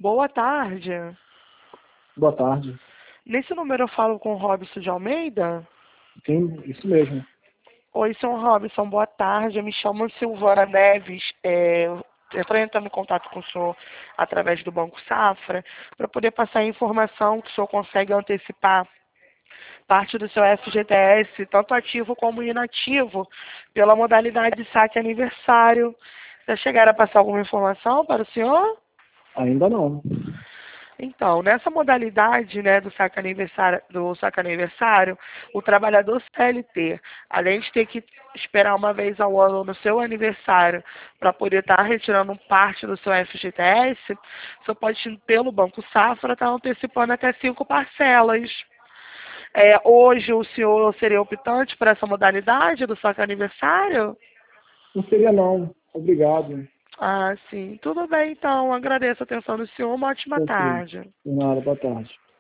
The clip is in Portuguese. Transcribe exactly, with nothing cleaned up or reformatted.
Boa tarde. Boa tarde. Nesse número eu falo com o Robson de Almeida? Sim, isso mesmo. Oi, senhor Robson, boa tarde. Eu me chamo Silvana Neves. É, eu estou entrando em contato com o senhor através do Banco Safra para poder passar a informação que o senhor consegue antecipar parte do seu F G T S, tanto ativo como inativo, pela modalidade de saque aniversário. Já chegaram a passar alguma informação para o senhor? Ainda não. Então, nessa modalidade, né, do saque aniversário, do saque aniversário, o trabalhador C L T, além de ter que esperar uma vez ao ano no seu aniversário para poder estar retirando parte do seu F G T S, você pode, pelo Banco Safra, estar antecipando até cinco parcelas. É, hoje o senhor seria optante por essa modalidade do saque aniversário? Não seria não. Obrigado. Ah, sim. Tudo bem, então. Agradeço a atenção do senhor. Uma ótima Ok. tarde. De nada, boa tarde.